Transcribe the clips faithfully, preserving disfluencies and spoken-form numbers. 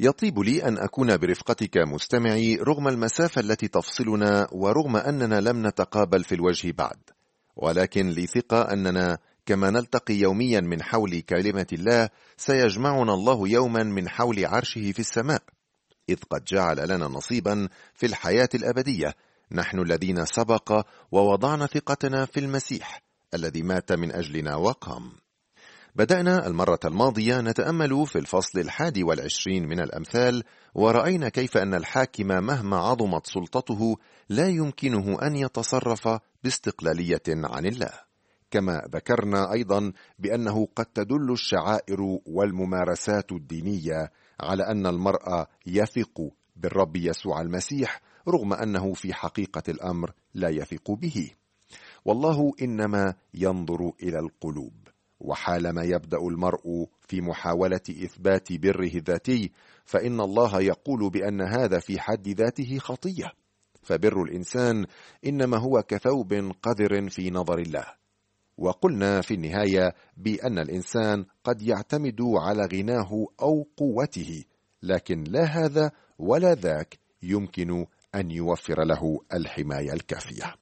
يطيب لي أن أكون برفقتك مستمعي رغم المسافة التي تفصلنا ورغم أننا لم نتقابل في الوجه بعد، ولكن لي ثقة أننا كما نلتقي يوميا من حول كلمة الله سيجمعنا الله يوما من حول عرشه في السماء، إذ قد جعل لنا نصيبا في الحياة الأبدية، نحن الذين سبق ووضعنا ثقتنا في المسيح الذي مات من أجلنا وقام. بدأنا المرة الماضية نتأمل في الفصل الحادي والعشرين من الأمثال، ورأينا كيف أن الحاكم مهما عظمت سلطته لا يمكنه أن يتصرف باستقلالية عن الله. كما ذكرنا أيضا بأنه قد تدل الشعائر والممارسات الدينية على أن المرء يثق بالرب يسوع المسيح رغم أنه في حقيقة الأمر لا يثق به، والله إنما ينظر إلى القلوب، وحالما يبدأ المرء في محاولة إثبات بره الذاتي فإن الله يقول بأن هذا في حد ذاته خطية، فبر الإنسان إنما هو كثوب قذر في نظر الله. وقلنا في النهاية بأن الإنسان قد يعتمد على غناه أو قوته، لكن لا هذا ولا ذاك يمكن أن يوفر له الحماية الكافية.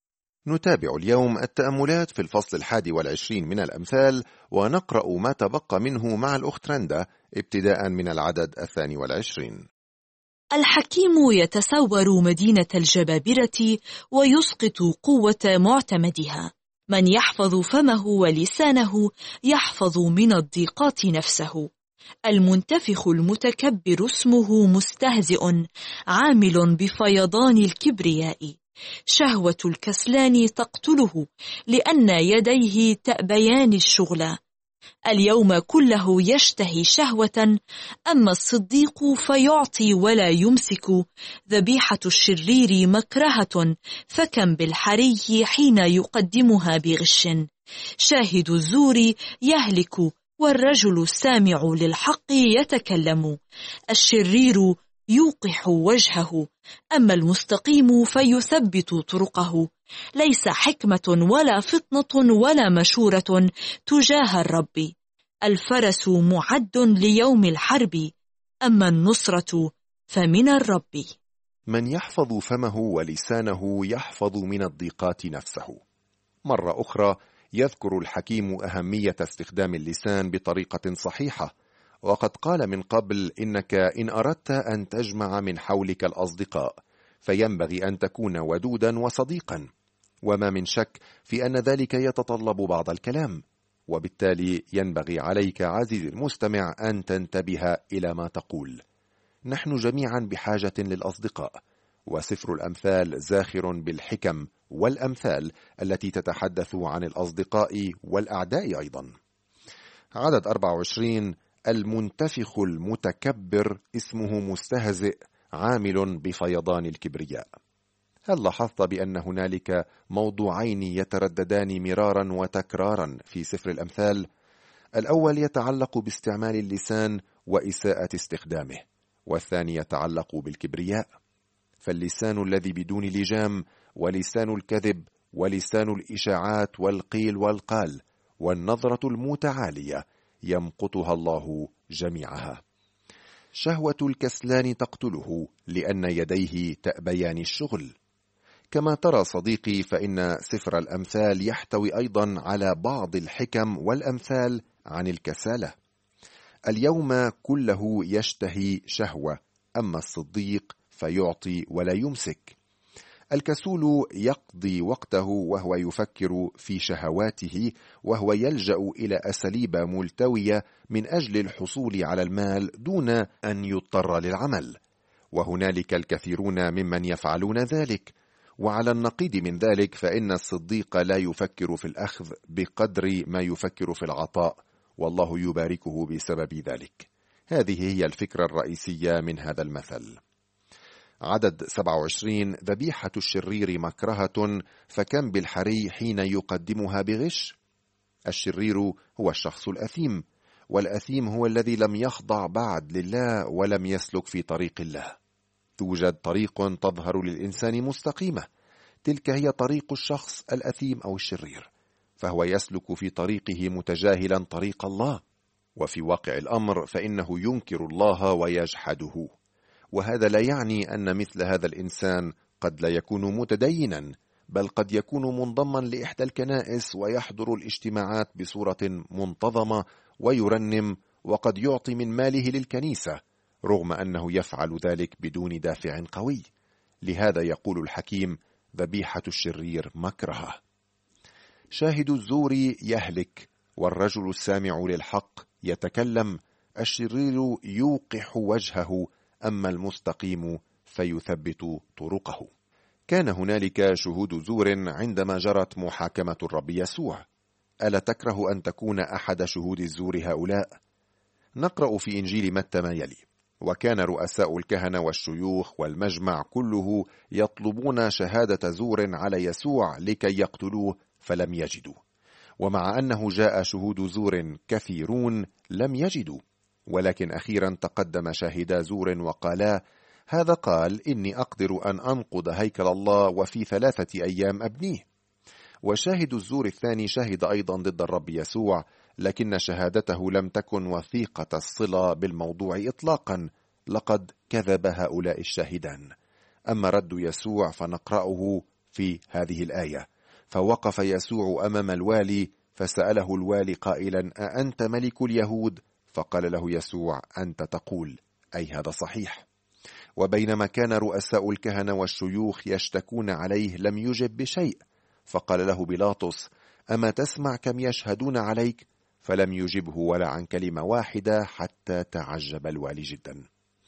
نتابع اليوم التأملات في الفصل الحادي والعشرين من الأمثال، ونقرأ ما تبقى منه مع الأخت رندا ابتداء من العدد الثاني والعشرين. الحكيم يتسور مدينة الجبابرة ويسقط قوة معتمدها. من يحفظ فمه ولسانه يحفظ من الضيقات نفسه. المنتفخ المتكبر اسمه مستهزئ عامل بفيضان الكبرياء. شهوة الكسلان تقتله لأن يديه تأبيان الشغل. اليوم كله يشتهي شهوة، أما الصديق فيعطي ولا يمسك. ذبيحة الشرير مكرهة، فكم بالحري حين يقدمها بغش. شاهد الزور يهلك، والرجل السامع للحق يتكلم. الشرير يوقح وجهه، أما المستقيم فيثبت طرقه. ليس حكمة ولا فطنة ولا مشورة تجاه الرب. الفرس معد ليوم الحرب، أما النصرة فمن الرب. من يحفظ فمه ولسانه يحفظ من الضيقات نفسه. مرة أخرى يذكر الحكيم أهمية استخدام اللسان بطريقة صحيحة، وقد قال من قبل إنك إن أردت أن تجمع من حولك الأصدقاء فينبغي أن تكون ودودا وصديقا، وما من شك في أن ذلك يتطلب بعض الكلام، وبالتالي ينبغي عليك عزيزي المستمع أن تنتبه إلى ما تقول. نحن جميعا بحاجة للأصدقاء، وسفر الأمثال زاخر بالحكم والأمثال التي تتحدث عن الأصدقاء والأعداء أيضا. عدد أربعة وعشرين: المنتفخ المتكبر اسمه مستهزئ عامل بفيضان الكبرياء. هل لاحظت بأن هنالك موضوعين يترددان مرارا وتكرارا في سفر الأمثال؟ الأول يتعلق باستعمال اللسان وإساءة استخدامه، والثاني يتعلق بالكبرياء. فاللسان الذي بدون لجام، ولسان الكذب، ولسان الإشاعات والقيل والقال، والنظرة المتعالية يمقتها الله جميعها. شهوة الكسلان تقتله لأن يديه تأبيان الشغل. كما ترى صديقي فإن سفر الأمثال يحتوي أيضا على بعض الحكم والأمثال عن الكسالة. اليوم كله يشتهي شهوة، أما الصديق فيعطي ولا يمسك. الكسول يقضي وقته وهو يفكر في شهواته، وهو يلجأ إلى أساليب ملتوية من أجل الحصول على المال دون أن يضطر للعمل، وهنالك الكثيرون ممن يفعلون ذلك. وعلى النقيض من ذلك فإن الصديق لا يفكر في الأخذ بقدر ما يفكر في العطاء، والله يباركه بسبب ذلك. هذه هي الفكرة الرئيسية من هذا المثل. عدد سبعة وعشرين: ذبيحة الشرير مكرهة، فكم بالحري حين يقدمها بغش. الشرير هو الشخص الأثيم، والأثيم هو الذي لم يخضع بعد لله ولم يسلك في طريق الله. توجد طريق تظهر للإنسان مستقيمة، تلك هي طريق الشخص الأثيم أو الشرير، فهو يسلك في طريقه متجاهلا طريق الله. وفي واقع الأمر فإنه ينكر الله ويجحده. وهذا لا يعني أن مثل هذا الإنسان قد لا يكون متدينا، بل قد يكون منضما لإحدى الكنائس ويحضر الاجتماعات بصورة منتظمة ويرنم، وقد يعطي من ماله للكنيسة، رغم أنه يفعل ذلك بدون دافع قوي. لهذا يقول الحكيم: ذبيحة الشرير مكرهة. شاهد الزور يهلك، والرجل السامع للحق يتكلم. الشرير يوقح وجهه، أما المستقيم فيثبت طرقه. كان هنالك شهود زور عندما جرت محاكمة الرب يسوع. ألا تكره أن تكون أحد شهود الزور هؤلاء؟ نقرأ في إنجيل متى ما يلي: وكان رؤساء الكهنة والشيوخ والمجمع كله يطلبون شهادة زور على يسوع لكي يقتلوه، فلم يجدوا. ومع أنه جاء شهود زور كثيرون لم يجدوا، ولكن أخيرا تقدم شاهدا زور وقالا: هذا قال: إني أقدر أن أنقض هيكل الله وفي ثلاثة أيام أبنيه. وشاهد الزور الثاني شهد أيضا ضد الرب يسوع، لكن شهادته لم تكن وثيقة الصلة بالموضوع إطلاقا، لقد كذب هؤلاء الشاهدان. أما رد يسوع فنقرأه في هذه الآية: فوقف يسوع أمام الوالي فسأله الوالي قائلا: أأنت ملك اليهود؟ فقال له يسوع: أنت تقول. أي هذا صحيح. وبينما كان رؤساء الكهنة والشيوخ يشتكون عليه لم يجب بشيء، فقال له بيلاطس: أما تسمع كم يشهدون عليك؟ فلم يجبه ولا عن كلمة واحدة، حتى تعجب الوالي جدا.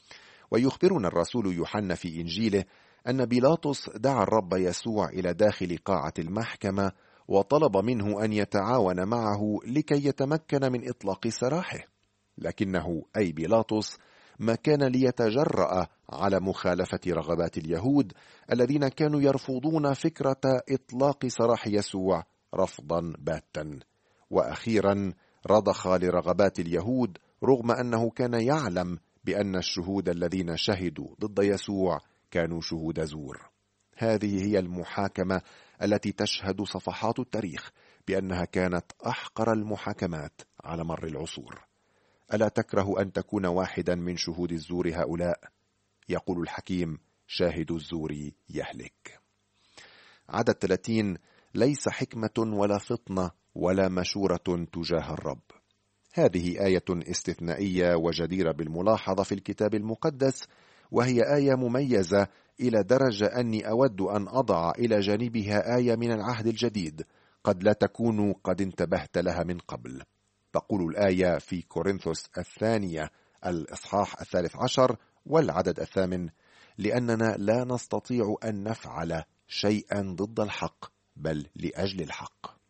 ويخبرنا الرسول يوحنا في إنجيله أن بيلاطس دعا الرب يسوع إلى داخل قاعة المحكمة وطلب منه أن يتعاون معه لكي يتمكن من إطلاق سراحه، لكنه أي بيلاطس ما كان ليتجرأ على مخالفة رغبات اليهود الذين كانوا يرفضون فكرة إطلاق سراح يسوع رفضا باتا. وأخيرا رضخ لرغبات اليهود، رغم أنه كان يعلم بأن الشهود الذين شهدوا ضد يسوع كانوا شهود زور. هذه هي المحاكمة التي تشهد صفحات التاريخ بأنها كانت أحقر المحاكمات على مر العصور. ألا تكره أن تكون واحدا من شهود الزور هؤلاء؟ يقول الحكيم: شاهد الزور يهلك. عدد ثلاثين: ليس حكمة ولا فطنة ولا مشورة تجاه الرب. هذه آية استثنائية وجديرة بالملاحظة في الكتاب المقدس، وهي آية مميزة إلى درجة أني أود أن أضع إلى جانبها آية من العهد الجديد قد لا تكون قد انتبهت لها من قبل. تقول الآية في كورنثوس الثانية الإصحاح الثالث عشر والعدد الثامن: لأننا لا نستطيع أن نفعل شيئا ضد الحق، بل لأجل الحق.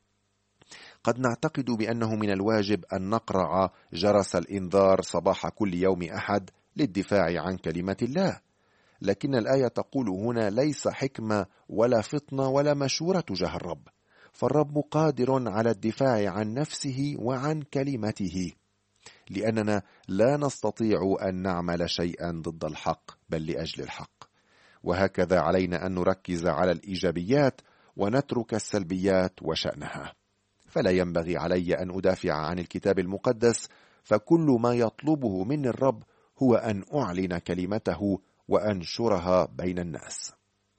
قد نعتقد بأنه من الواجب أن نقرع جرس الإنذار صباح كل يوم أحد للدفاع عن كلمة الله، لكن الآية تقول هنا: ليس حكمة ولا فطنة ولا مشورة تجاه الرب، فالرب قادر على الدفاع عن نفسه وعن كلمته، لأننا لا نستطيع أن نعمل شيئا ضد الحق بل لأجل الحق. وهكذا علينا أن نركز على الإيجابيات ونترك السلبيات وشأنها. فلا ينبغي علي أن أدافع عن الكتاب المقدس، فكل ما يطلبه مني الرب هو أن أعلن كلمته وأنشرها بين الناس.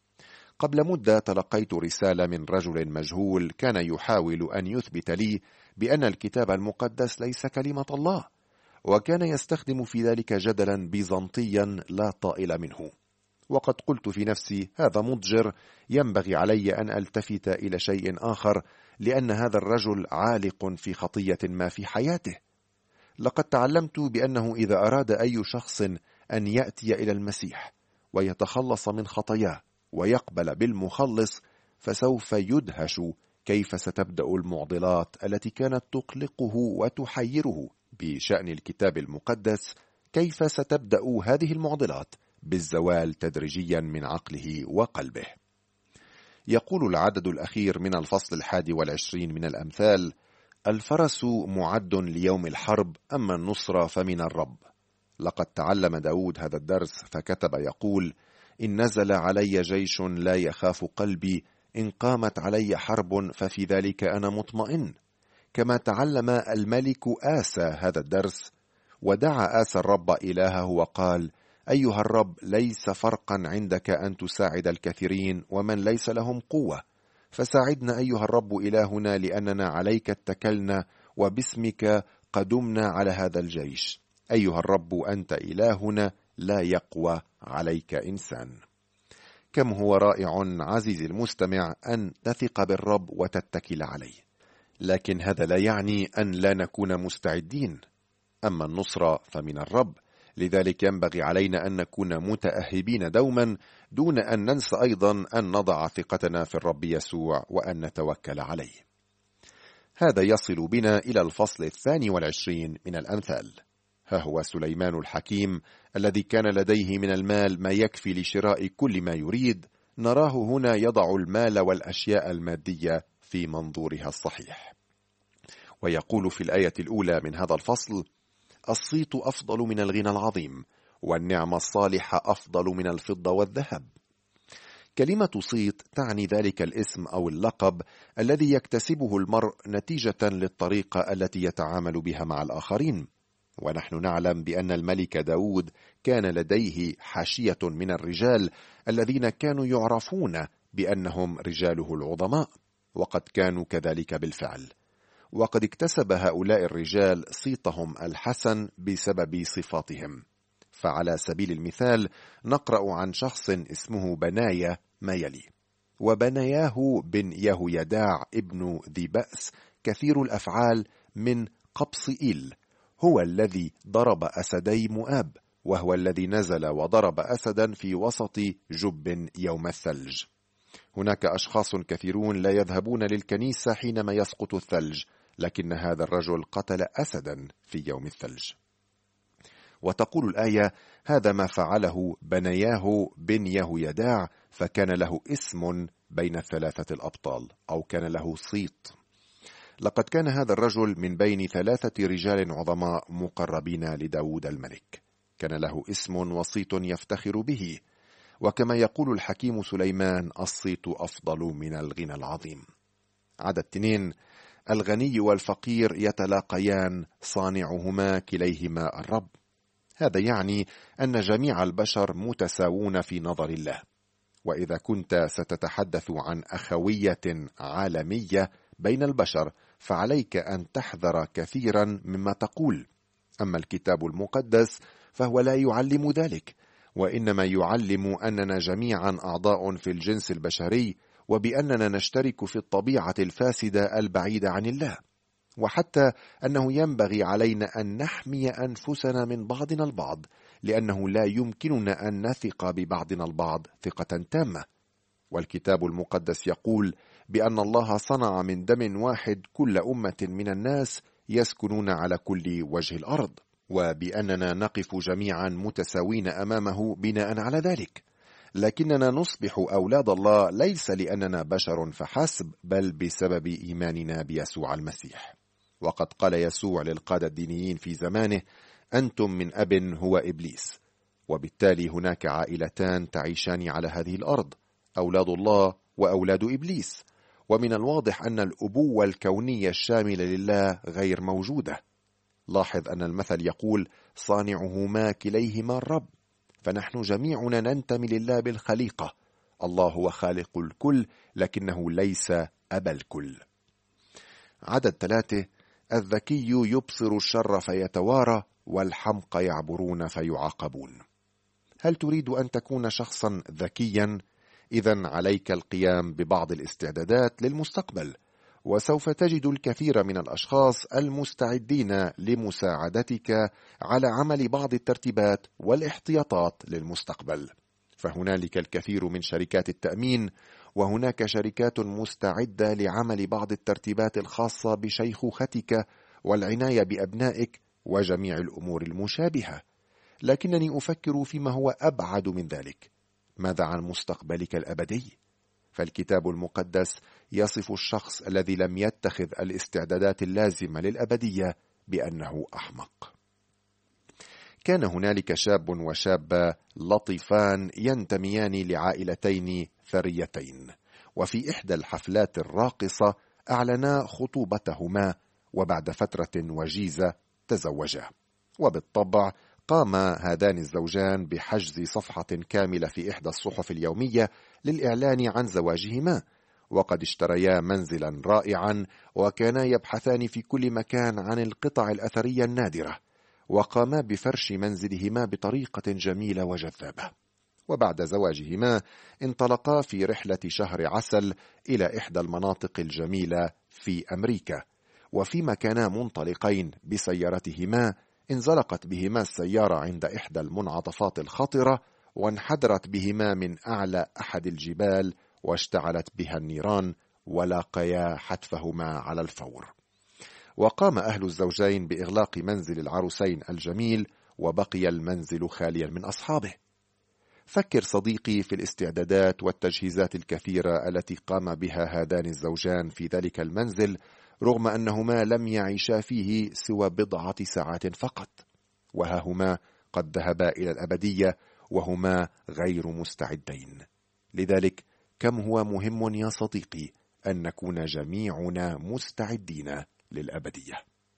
قبل مدة تلقيت رسالة من رجل مجهول كان يحاول أن يثبت لي بأن الكتاب المقدس ليس كلمة الله، وكان يستخدم في ذلك جدلا بيزنطيا لا طائل منه. وقد قلت في نفسي: هذا مضجر، ينبغي علي أن ألتفت إلى شيء آخر، لأن هذا الرجل عالق في خطية ما في حياته. لقد تعلمت بأنه إذا أراد أي شخص أن يأتي إلى المسيح ويتخلص من خطاياه ويقبل بالمخلص، فسوف يدهش كيف ستبدأ المعضلات التي كانت تقلقه وتحيره بشأن الكتاب المقدس، كيف ستبدأ هذه المعضلات بالزوال تدريجيا من عقله وقلبه. يقول العدد الأخير من الفصل الحادي والعشرين من الأمثال: الفرس معد ليوم الحرب، أما النصرة فمن الرب. لقد تعلم داود هذا الدرس فكتب يقول: إن نزل علي جيش لا يخاف قلبي، إن قامت علي حرب ففي ذلك أنا مطمئن. كما تعلم الملك آسى هذا الدرس، ودعا آسى الرب إلهه وقال: أيها الرب، ليس فرقا عندك أن تساعد الكثيرين ومن ليس لهم قوة، فساعدنا أيها الرب إلهنا، لأننا عليك اتكلنا وباسمك قدمنا على هذا الجيش. أيها الرب أنت إلهنا، لا يقوى عليك إنسان. كم هو رائع عزيزي المستمع أن تثق بالرب وتتكل عليه، لكن هذا لا يعني أن لا نكون مستعدين. أما النصرة فمن الرب، لذلك ينبغي علينا أن نكون متأهبين دوما، دون أن ننسى أيضا أن نضع ثقتنا في الرب يسوع وأن نتوكل عليه. هذا يصل بنا إلى الفصل الثاني والعشرين من الأمثال. ها هو سليمان الحكيم الذي كان لديه من المال ما يكفي لشراء كل ما يريد، نراه هنا يضع المال والأشياء المادية في منظورها الصحيح، ويقول في الآية الأولى من هذا الفصل: الصيت أفضل من الغنى العظيم، والنعمة الصالحة أفضل من الفضة والذهب. كلمة صيت تعني ذلك الاسم أو اللقب الذي يكتسبه المرء نتيجة للطريقة التي يتعامل بها مع الآخرين. ونحن نعلم بأن الملك داود كان لديه حاشية من الرجال الذين كانوا يعرفون بأنهم رجاله العظماء، وقد كانوا كذلك بالفعل، وقد اكتسب هؤلاء الرجال صيتهم الحسن بسبب صفاتهم. فعلى سبيل المثال نقرأ عن شخص اسمه بنايا ما يلي: وبنياه بن يهويداع ابن ذي بأس كثير الأفعال من قبصئيل، هو الذي ضرب أسدي مؤاب، وهو الذي نزل وضرب أسدا في وسط جب يوم الثلج. هناك أشخاص كثيرون لا يذهبون للكنيسة حينما يسقط الثلج، لكن هذا الرجل قتل أسدا في يوم الثلج. وتقول الآية: هذا ما فعله بنياه بن يهويداع، فكان له اسم بين الثلاثة الأبطال، أو كان له صيت. لقد كان هذا الرجل من بين ثلاثة رجال عظماء مقربين لداود الملك، كان له اسم وصيت يفتخر به، وكما يقول الحكيم سليمان: الصيت أفضل من الغنى العظيم. عدد اثنين: الغني والفقير يتلاقيان، صانعهما كليهما الرب. هذا يعني أن جميع البشر متساوون في نظر الله. وإذا كنت ستتحدث عن أخوية عالمية بين البشر، فعليك أن تحذر كثيرا مما تقول. أما الكتاب المقدس فهو لا يعلم ذلك، وإنما يعلم أننا جميعا أعضاء في الجنس البشري، وبأننا نشترك في الطبيعة الفاسدة البعيدة عن الله، وحتى أنه ينبغي علينا أن نحمي أنفسنا من بعضنا البعض، لأنه لا يمكننا أن نثق ببعضنا البعض ثقة تامة. والكتاب المقدس يقول بأن الله صنع من دم واحد كل أمة من الناس يسكنون على كل وجه الأرض، وبأننا نقف جميعا متساوين أمامه بناء على ذلك. لكننا نصبح أولاد الله ليس لأننا بشر فحسب، بل بسبب إيماننا بيسوع المسيح. وقد قال يسوع للقادة الدينيين في زمانه: أنتم من أب هو إبليس. وبالتالي هناك عائلتان تعيشان على هذه الأرض، أولاد الله وأولاد إبليس. ومن الواضح أن الأبوة الكونية الشاملة لله غير موجودة. لاحظ أن المثل يقول: صانعهما كليهما الرب. فنحن جميعنا ننتمي لله بالخليقة. الله هو خالق الكل، لكنه ليس أبا الكل. عدد ثلاثة: الذكي يبصر الشر فيتوارى، والحمقى يعبرون فيعاقبون. هل تريد أن تكون شخصا ذكيا؟ إذن عليك القيام ببعض الاستعدادات للمستقبل، وسوف تجد الكثير من الأشخاص المستعدين لمساعدتك على عمل بعض الترتيبات والاحتياطات للمستقبل. فهنالك الكثير من شركات التأمين، وهناك شركات مستعدة لعمل بعض الترتيبات الخاصة بشيخوختك والعناية بأبنائك وجميع الأمور المشابهة. لكنني أفكر فيما هو أبعد من ذلك. ماذا عن مستقبلك الأبدي؟ فالكتاب المقدس يصف الشخص الذي لم يتخذ الاستعدادات اللازمة للأبدية بأنه أحمق. كان هنالك شاب وشابة لطيفان ينتميان لعائلتين ثريتين، وفي إحدى الحفلات الراقصة أعلنا خطوبتهما، وبعد فترة وجيزة تزوجا. وبالطبع قام هذان الزوجان بحجز صفحة كاملة في إحدى الصحف اليومية للإعلان عن زواجهما، وقد اشتريا منزلا رائعا وكانا يبحثان في كل مكان عن القطع الأثرية النادرة، وقاما بفرش منزلهما بطريقة جميلة وجذابة. وبعد زواجهما انطلقا في رحلة شهر عسل إلى إحدى المناطق الجميلة في أمريكا، وفيما كانا منطلقين بسيارتهما انزلقت بهما السيارة عند إحدى المنعطفات الخطرة، وانحدرت بهما من أعلى أحد الجبال واشتعلت بها النيران، ولاقيا حتفهما على الفور. وقام أهل الزوجين بإغلاق منزل العروسين الجميل، وبقي المنزل خاليا من أصحابه. فكر صديقي في الاستعدادات والتجهيزات الكثيرة التي قام بها هذان الزوجان في ذلك المنزل، رغم أنهما لم يعيشا فيه سوى بضعة ساعات فقط، وها هما قد ذهبا إلى الأبدية وهما غير مستعدين. لذلك كم هو مهم يا صديقي أن نكون جميعنا مستعدين للأبدية.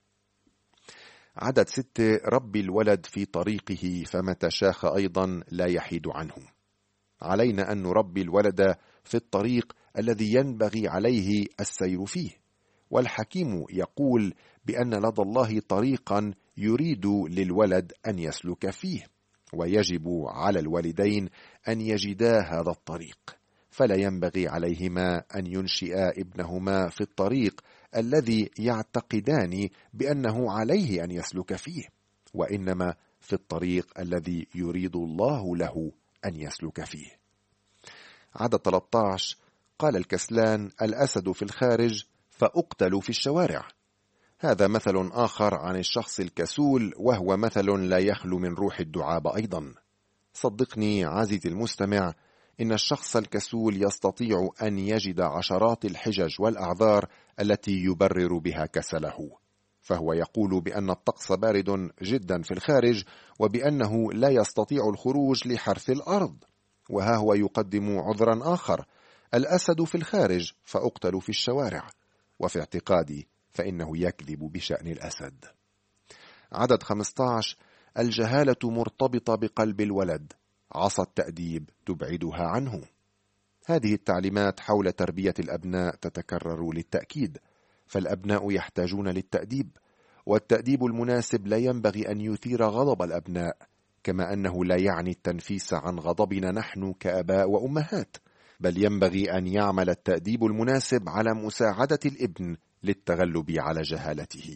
عدد ستة: ربي الولد في طريقه فمتى شاخ أيضا لا يحيد عنه. علينا أن نربي الولد في الطريق الذي ينبغي عليه السير فيه، والحكيم يقول بأن لدى الله طريقا يريد للولد أن يسلك فيه، ويجب على الوالدين أن يجدا هذا الطريق، فلا ينبغي عليهما أن ينشئا ابنهما في الطريق الذي يعتقدان بأنه عليه أن يسلك فيه، وإنما في الطريق الذي يريد الله له أن يسلك فيه. عدد ثلاثة عشر: قال الكسلان: الأسد في الخارج فأقتل في الشوارع. هذا مثل آخر عن الشخص الكسول، وهو مثل لا يخلو من روح الدعابة أيضا. صدقني عزيزي المستمع، إن الشخص الكسول يستطيع أن يجد عشرات الحجج والأعذار التي يبرر بها كسله، فهو يقول بأن الطقس بارد جدا في الخارج، وبأنه لا يستطيع الخروج لحرث الأرض، وها هو يقدم عذرا آخر: الأسد في الخارج فأقتل في الشوارع. وفي اعتقادي فإنه يكذب بشأن الأسد. عدد خمسة عشر: الجهالة مرتبطة بقلب الولد، عصا التأديب تبعدها عنه. هذه التعليمات حول تربية الأبناء تتكرر للتأكيد، فالأبناء يحتاجون للتأديب، والتأديب المناسب لا ينبغي أن يثير غضب الأبناء، كما أنه لا يعني التنفيس عن غضبنا نحن كآباء وأمهات، بل ينبغي أن يعمل التأديب المناسب على مساعدة الابن للتغلب على جهالته.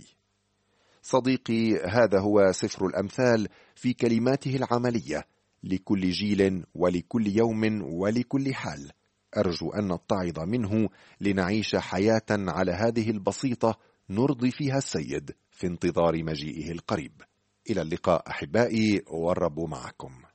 صديقي، هذا هو سفر الأمثال في كلماته العملية لكل جيل ولكل يوم ولكل حال. أرجو أن نتعظ منه لنعيش حياة على هذه البسيطة نرضي فيها السيد في انتظار مجيئه القريب. إلى اللقاء أحبائي، والرب معكم.